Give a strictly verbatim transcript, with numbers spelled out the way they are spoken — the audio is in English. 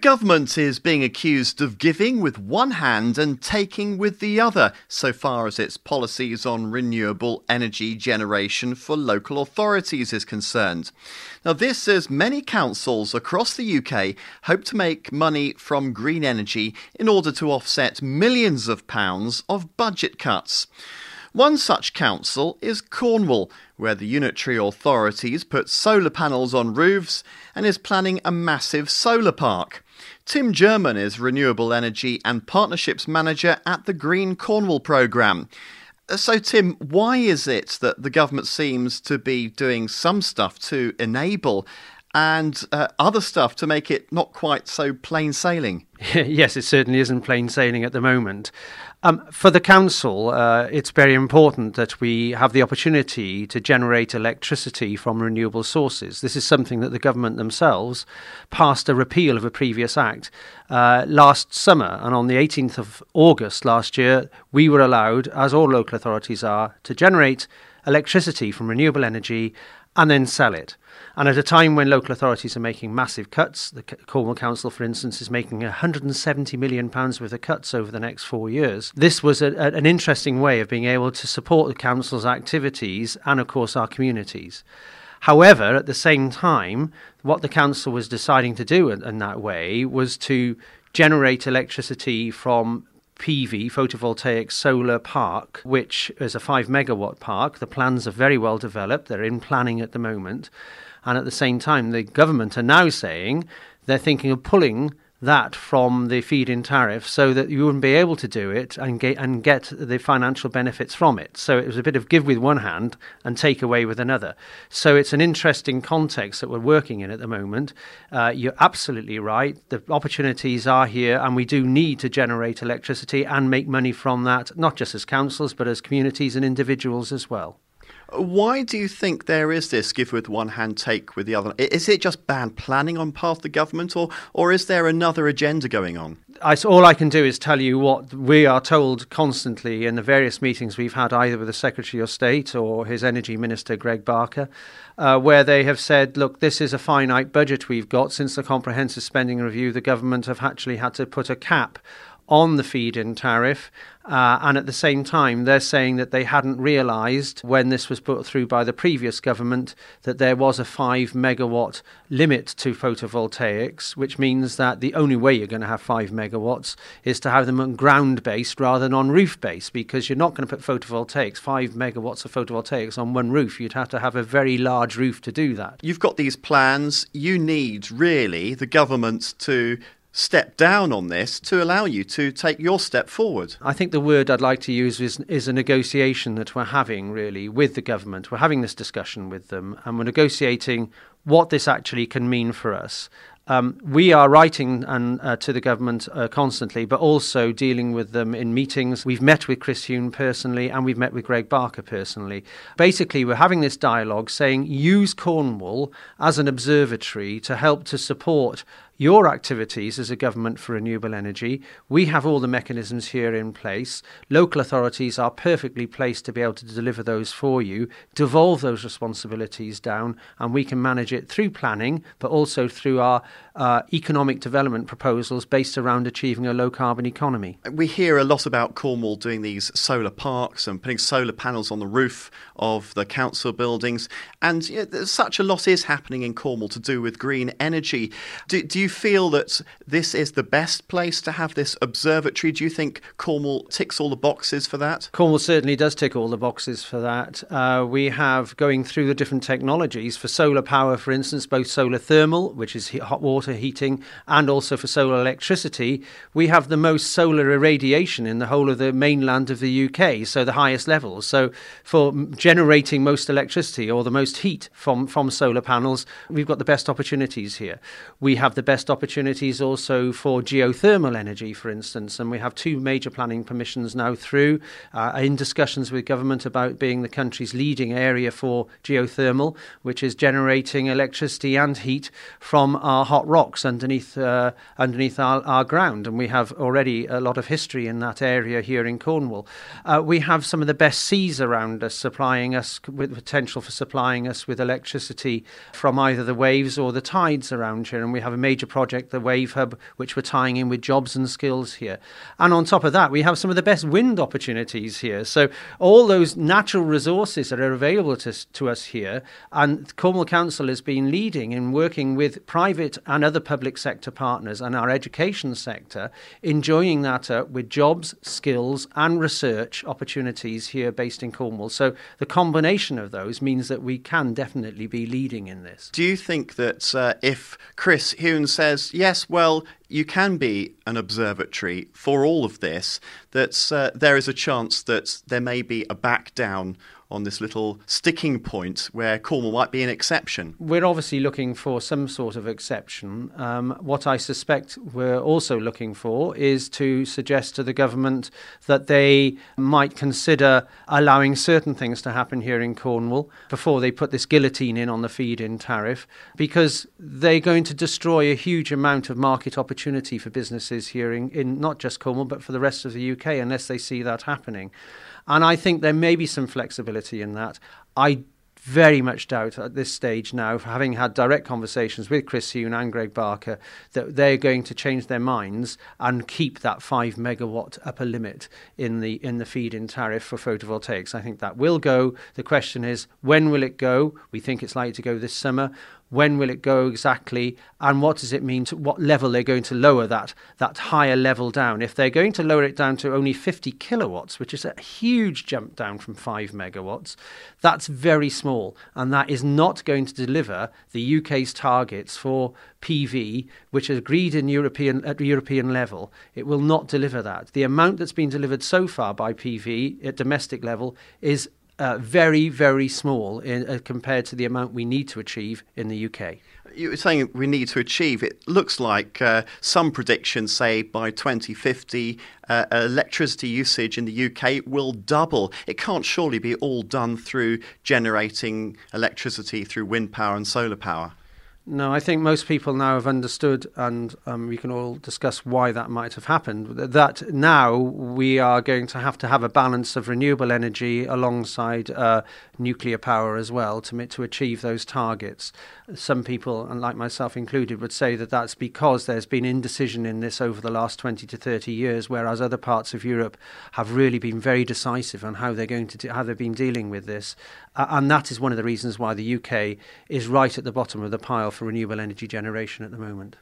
government is being accused of giving with one hand and taking with the other, so far as its policies on renewable energy generation for local authorities is concerned. Now, this as many councils across the U K hope to make money from green energy in order to offset millions of pounds of budget cuts. One such council is Cornwall, where the unitary authorities put solar panels on roofs and is planning a massive solar park. Tim German is Renewable Energy and Partnerships Manager at the Green Cornwall programme. So, Tim, why is it that the government seems to be doing some stuff to enable and uh, other stuff to make it not quite so plain sailing? Yes, it certainly isn't plain sailing at the moment. Um, for the council, uh, it's very important that we have the opportunity to generate electricity from renewable sources. This is something that the government themselves passed a repeal of a previous act uh, last summer. And on the eighteenth of August last year, we were allowed, as all local authorities are, to generate electricity from renewable energy and then sell it. And at a time when local authorities are making massive cuts, the Cornwall Council, for instance, is making one hundred seventy million pounds worth of cuts over the next four years. This was a, a, an interesting way of being able to support the council's activities and, of course, our communities. However, at the same time, what the council was deciding to do in, in that way was to generate electricity from P V, photovoltaic solar park, which is a five megawatt park. The plans are very well developed. They're in planning at the moment. And at the same time, the government are now saying they're thinking of pulling that from the feed-in tariff so that you wouldn't be able to do it and get, and get the financial benefits from it. So it was a bit of give with one hand and take away with another. So it's an interesting context that we're working in at the moment. Uh, you're absolutely right. The opportunities are here and we do need to generate electricity and make money from that, not just as councils, but as communities and individuals as well. Why do you think there is this give with one hand, take with the other? Is it just bad planning on part of the government, or, or is there another agenda going on? I, all I can do is tell you what we are told constantly in the various meetings we've had, either with the Secretary of State or his Energy Minister, Greg Barker, uh, where they have said, look, this is a finite budget we've got. Since the Comprehensive Spending Review, the government have actually had to put a cap on the feed-in tariff, uh, and at the same time they're saying that they hadn't realised when this was put through by the previous government that there was a five megawatt limit to photovoltaics, which means that the only way you're going to have five megawatts is to have them on ground-based rather than on roof-based, because you're not going to put photovoltaics, five megawatts of photovoltaics on one roof. You'd have to have a very large roof to do that. You've got these plans. You need, really, the government to step down on this to allow you to take your step forward. I think the word I'd like to use is, is a negotiation that we're having, really, with the government. We're having this discussion with them and we're negotiating what this actually can mean for us. Um, we are writing and, uh, to the government uh, constantly, but also dealing with them in meetings. We've met with Chris Huhne personally and we've met with Greg Barker personally. Basically, we're having this dialogue saying use Cornwall as an observatory to help to support your activities as a government for renewable energy. We have all the mechanisms here in place. Local authorities are perfectly placed to be able to deliver those for you, devolve those responsibilities down, and we can manage it through planning, but also through our uh, economic development proposals based around achieving a low-carbon economy. We hear a lot about Cornwall doing these solar parks and putting solar panels on the roof of the council buildings, and you know, such a lot is happening in Cornwall to do with green energy. Do, do you feel that this is the best place to have this observatory? Do you think Cornwall ticks all the boxes for that? Cornwall certainly does tick all the boxes for that. Uh, we have, going through the different technologies, for solar power, for instance, both solar thermal, which is hot water heating, and also for solar electricity, we have the most solar irradiation in the whole of the mainland of the U K, so the highest levels. So for generating most electricity or the most heat from, from solar panels, we've got the best opportunities here. We have the best opportunities also for geothermal energy, for instance, and we have two major planning permissions now through, uh, in discussions with government about being the country's leading area for geothermal, which is generating electricity and heat from our hot rocks underneath uh, underneath our, our ground, and we have already a lot of history in that area here in Cornwall. Uh, we have some of the best seas around us, supplying us with potential for supplying us with electricity from either the waves or the tides around here, and we have a major major project, the Wave Hub, which we're tying in with jobs and skills here. And on top of that, we have some of the best wind opportunities here. So all those natural resources that are available to, to us here, and Cornwall Council has been leading in working with private and other public sector partners and our education sector, enjoying that uh, with jobs, skills and research opportunities here based in Cornwall. So the combination of those means that we can definitely be leading in this. Do you think that uh, if Chris Huhne says, yes, well, you can be an observatory for all of this, that uh, there is a chance that there may be a back down on this little sticking point where Cornwall might be an exception? We're obviously looking for some sort of exception. Um, what I suspect we're also looking for is to suggest to the government that they might consider allowing certain things to happen here in Cornwall before they put this guillotine in on the feed-in tariff, because they're going to destroy a huge amount of market opportunity for businesses here in, in not just Cornwall but for the rest of the U K unless they see that happening. And I think there may be some flexibility in that. I very much doubt at this stage now, having had direct conversations with Chris Huhne and Greg Barker, that they're going to change their minds and keep that five megawatt upper limit in the in the feed-in tariff for photovoltaics. I think that will go. The question is, when will it go? We think it's likely to go this summer. When will it go exactly? And what does it mean to what level they're going to lower that, that higher level down? If they're going to lower it down to only fifty kilowatts, which is a huge jump down from five megawatts, that's very small. And that is not going to deliver the U K's targets for P V, which are agreed in European, at European level. It will not deliver that. The amount that's been delivered so far by P V at domestic level is Uh, very, very small in, uh, compared to the amount we need to achieve in the U K. You were saying we need to achieve. It looks like uh, some predictions say by twenty fifty, uh, electricity usage in the U K will double. It can't surely be all done through generating electricity through wind power and solar power. No, I think most people now have understood, and um, we can all discuss why that might have happened, that now we are going to have to have a balance of renewable energy alongside uh, nuclear power as well to, to achieve those targets. Some people, and like myself included, would say that that's because there's been indecision in this over the last twenty to thirty years, whereas other parts of Europe have really been very decisive on how they're going to do, how they've been dealing with this. Uh, and that is one of the reasons why the U K is right at the bottom of the pile for renewable energy generation at the moment.